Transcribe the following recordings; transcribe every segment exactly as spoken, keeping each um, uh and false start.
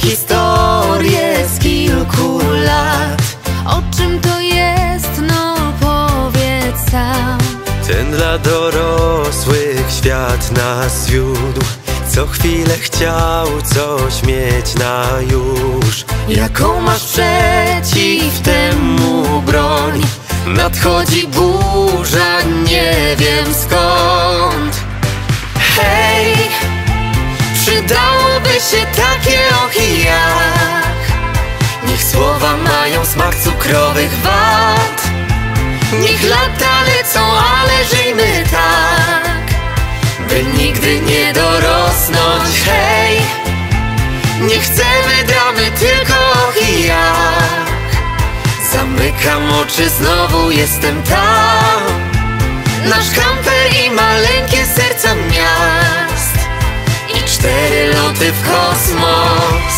historie z kilku lat. O czym to jest, no powiedz sam. Ten dla dorosłych świat nas wiódł, co chwilę chciał coś mieć na już. Jaką masz przeciw temu broń? Nadchodzi burza, nie wiem skąd. Hej, przydałoby się takie ochi jak. Niech słowa mają smak cukrowych wad. Niech lata lecą, ale żyjmy tak, by nigdy nie dorosnąć. Hej, nie chcemy dramy, tylko ochi jak. Zamykam oczy, znowu jestem tam. Nasz kamper i maleńkie serca miast i cztery loty w kosmos.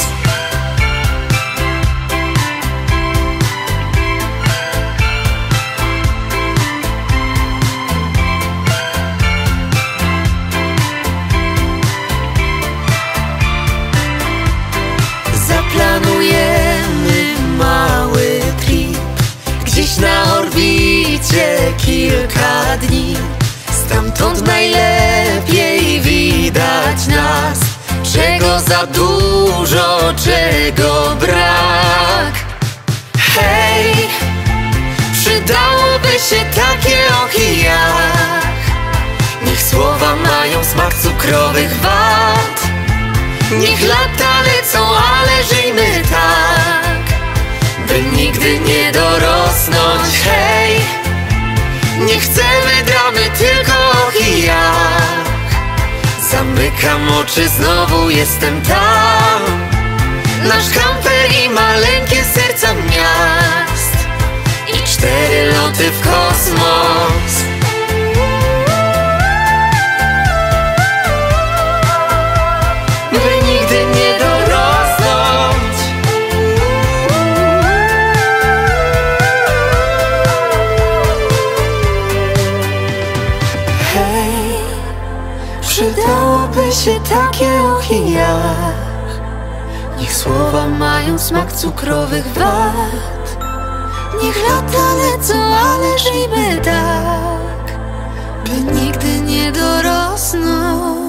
Zaplanujemy mały trip gdzieś na orbicie kilka dni. Stamtąd najlepiej widać nas. Czego za dużo, czego brak. Hej, przydałoby się takie ochi jak. Niech słowa mają smak cukrowych wad. Niech lata lecą, ale żyjmy tak, by nigdy nie dorosnąć. Hej, nie chcemy dramy, tylko ochi jak. Zamykam oczy, znowu jestem tam. Nasz kamper i maleńkie serca miast i cztery loty w kosmos. By nigdy nie dorosnąć. Hej, przydałoby się takie ochi jak. Niech słowa mają smak cukrowych wad. Niech lata lecą, ale żyjmy tak, by nigdy nie dorosnąć.